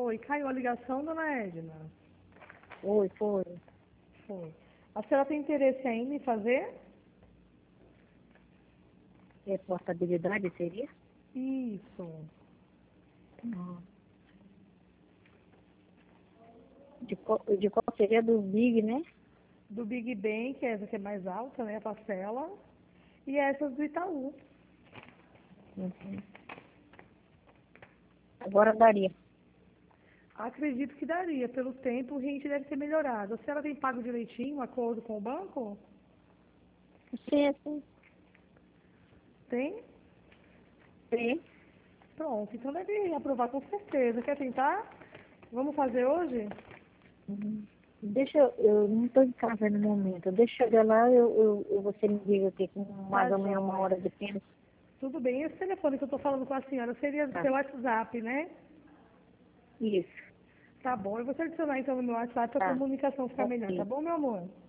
Oi, caiu a ligação, dona Edna? Foi. Foi. A senhora tem interesse ainda em fazer? É portabilidade, seria? Isso. Não. De qual seria do Big, né? Do Big Bang, que é essa que é mais alta, né? A parcela. E essas do Itaú. Uhum. Agora daria. Acredito que daria. Pelo tempo, o rente deve ter melhorado. A senhora tem pago direitinho, um acordo com o banco? Sim. Tem? Sim. Pronto. Então deve aprovar com certeza. Quer tentar? Vamos fazer hoje? Uhum. Eu não estou em casa no momento. Deixa eu chegar lá, você me diga aqui com mais Tá ou menos uma joia. hora de tempo. Tudo bem. Esse telefone que eu estou falando com a senhora seria do Tá. seu WhatsApp, né? Isso. Tá bom. Eu vou te adicionar então no meu WhatsApp para a Tá. comunicação ficar melhor. Tá Ok. bom, meu amor?